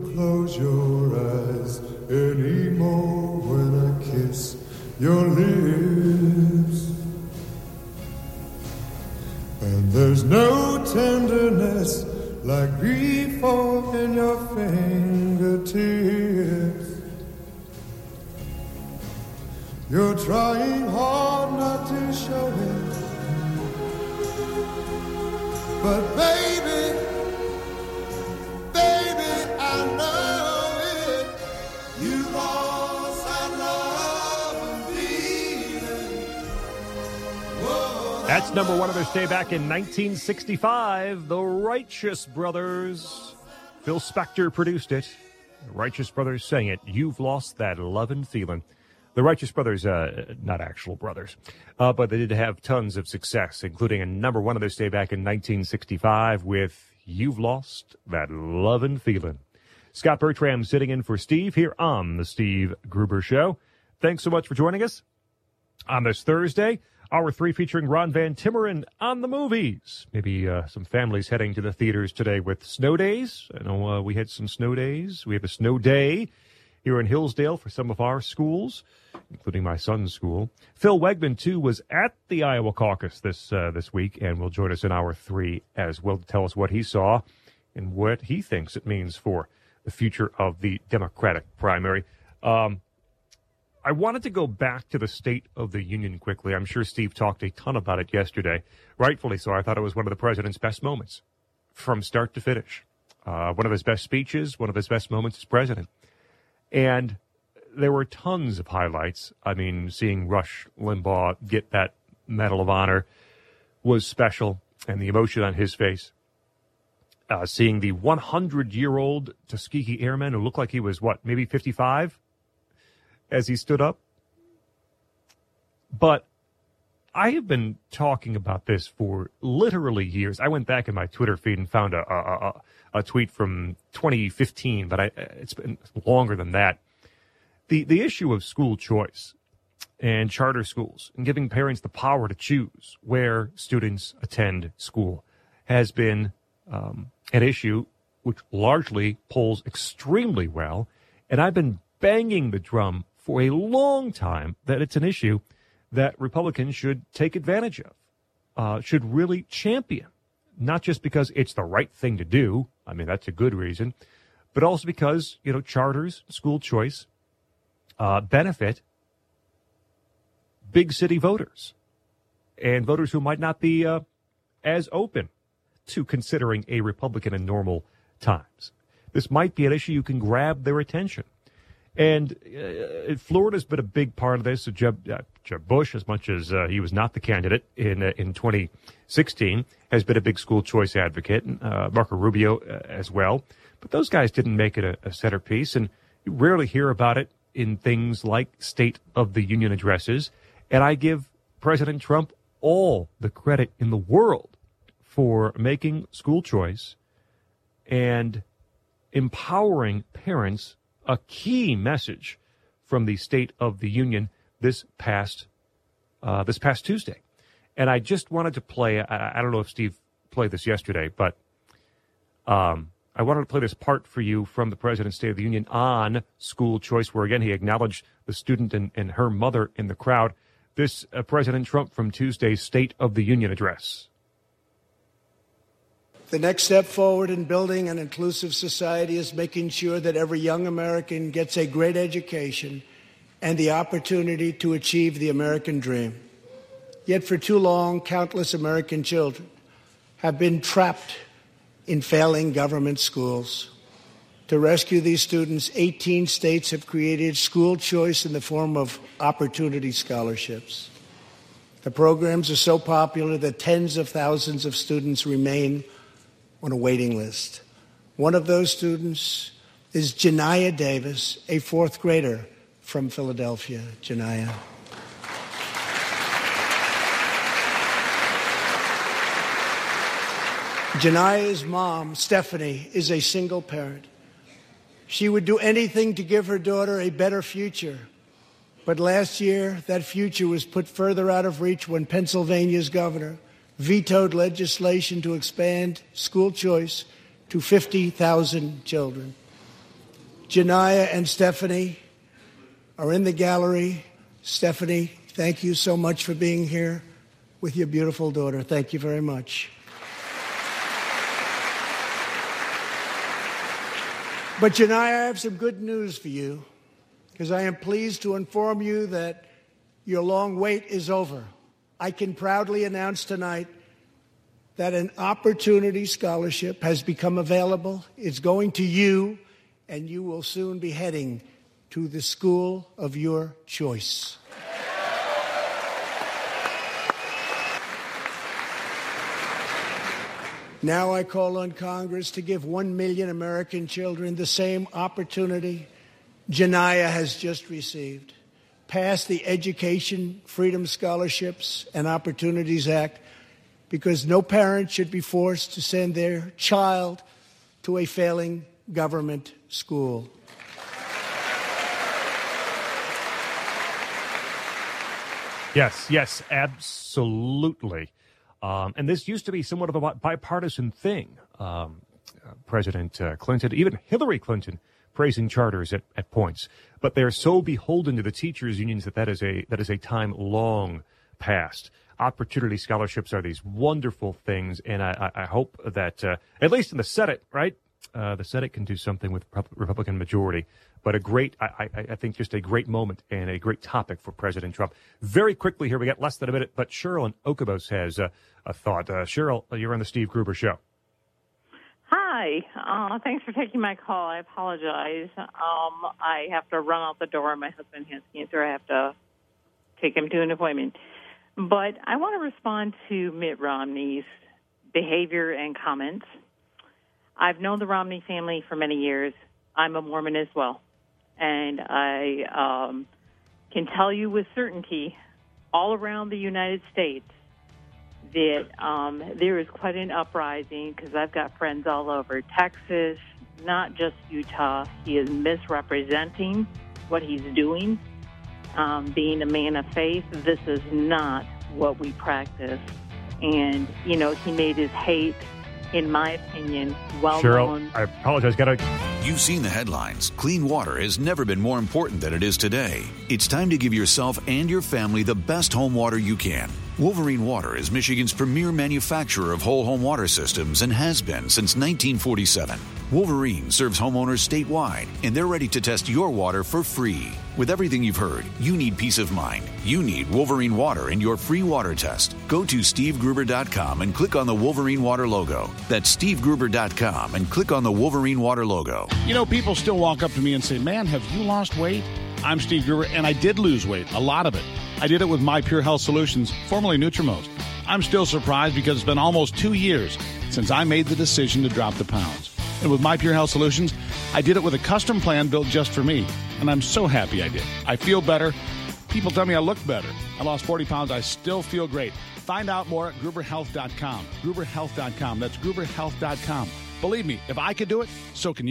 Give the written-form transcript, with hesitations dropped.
close your eyes anymore when I kiss your lips. And there's no tenderness like before in your fingertips. You're trying hard not to show it, but baby, I know it. You lost that love and feeling. Whoa. That's number one of their stay back in 1965, The Righteous Brothers. Phil Spector produced it. The Righteous Brothers sang it. You've lost that love and feeling. The Righteous Brothers, not actual brothers, but they did have tons of success, including a number one of their stay back in 1965 with You've Lost That Love and Feeling. Scott Bertram sitting in for Steve here on The Steve Gruber Show. Thanks so much for joining us on this Thursday. Hour 3 featuring Ron Van Timmeren on the movies. Maybe some families heading to the theaters today with snow days. I know we had some snow days. We have a snow day here in Hillsdale for some of our schools, including my son's school. Phil Wegman, too, was at the Iowa caucus this week and will join us in Hour 3 as well to tell us what he saw and what he thinks it means for the future of the Democratic primary. I wanted to go back to the State of the Union quickly. I'm sure Steve talked a ton about it yesterday. Rightfully so. I thought it was one of the president's best moments from start to finish. One of his best speeches, one of his best moments as president. And there were tons of highlights. I mean, seeing Rush Limbaugh get that Medal of Honor was special, and the emotion on his face. Seeing the 100-year-old Tuskegee Airman who looked like he was, maybe 55 as he stood up. But I have been talking about this for literally years. I went back in my Twitter feed and found a tweet from 2015, but it's been longer than that. The issue of school choice and charter schools and giving parents the power to choose where students attend school has been an issue which largely polls extremely well. And I've been banging the drum for a long time that it's an issue that Republicans should take advantage of, should really champion, not just because it's the right thing to do. I mean, that's a good reason, but also because, charters, school choice, benefit big city voters and voters who might not be as open to considering a Republican in normal times. This might be an issue you can grab their attention. And Florida's been a big part of this. So Jeb Bush, as much as he was not the candidate in 2016, has been a big school choice advocate, and Marco Rubio as well. But those guys didn't make it a centerpiece, and you rarely hear about it in things like State of the Union addresses. And I give President Trump all the credit in the world for making school choice and empowering parents a key message from the State of the Union this past Tuesday. And I just wanted to play, I don't know if Steve played this yesterday, but I wanted to play this part for you from the President's State of the Union on school choice, where, again, he acknowledged the student and her mother in the crowd. This President Trump from Tuesday's State of the Union address. The next step forward in building an inclusive society is making sure that every young American gets a great education and the opportunity to achieve the American dream. Yet for too long, countless American children have been trapped in failing government schools. To rescue these students, 18 states have created school choice in the form of opportunity scholarships. The programs are so popular that tens of thousands of students remain on a waiting list. One of those students is Janiyah Davis, a fourth grader from Philadelphia. Janiyah. Janiyah's mom, Stephanie, is a single parent. She would do anything to give her daughter a better future. But last year, that future was put further out of reach when Pennsylvania's governor vetoed legislation to expand school choice to 50,000 children. Janiyah and Stephanie are in the gallery. Stephanie, thank you so much for being here with your beautiful daughter. Thank you very much. But Janiyah, I have some good news for you, because I am pleased to inform you that your long wait is over. I can proudly announce tonight that an Opportunity Scholarship has become available. It's going to you, and you will soon be heading to the school of your choice. Now I call on Congress to give 1 million American children the same opportunity Janiyah has just received. Pass the Education Freedom Scholarships and Opportunities Act, because no parent should be forced to send their child to a failing government school. Yes, absolutely. And this used to be somewhat of a bipartisan thing. President Clinton, even Hillary Clinton, praising charters at points. But they're so beholden to the teachers' unions that is a time long past. Opportunity scholarships are these wonderful things, and I hope that, at least in the Senate, right, the Senate can do something with Republican majority. But I think just a great moment and a great topic for President Trump. Very quickly here, we got less than a minute, but Cheryl in Okovos has a thought. Cheryl, you're on the Steve Gruber Show. Hi. Thanks for taking my call. I apologize. I have to run out the door. My husband has cancer. I have to take him to an appointment. But I want to respond to Mitt Romney's behavior and comments. I've known the Romney family for many years. I'm a Mormon as well. And I can tell you with certainty, all around the United States, that there is quite an uprising, because I've got friends all over Texas, not just Utah. He is misrepresenting what he's doing. Being a man of faith, this is not what we practice. And, you know, he made his hate, in my opinion, well-known. Cheryl, I apologize. You've seen the headlines. Clean water has never been more important than it is today. It's time to give yourself and your family the best home water you can. Wolverine Water is Michigan's premier manufacturer of whole home water systems and has been since 1947. Wolverine serves homeowners statewide, and they're ready to test your water for free. With everything you've heard, you need peace of mind. You need Wolverine Water in your free water test. Go to SteveGruber.com and click on the Wolverine Water logo. That's SteveGruber.com and click on the Wolverine Water logo. You know, people still walk up to me and say, man, have you lost weight? I'm Steve Gruber, and I did lose weight, a lot of it. I did it with My Pure Health Solutions, formerly Nutrimost. I'm still surprised because it's been almost 2 years since I made the decision to drop the pounds. And with My Pure Health Solutions, I did it with a custom plan built just for me. And I'm so happy I did. I feel better. People tell me I look better. I lost 40 pounds. I still feel great. Find out more at GruberHealth.com. GruberHealth.com. That's GruberHealth.com. Believe me, if I could do it, so can you.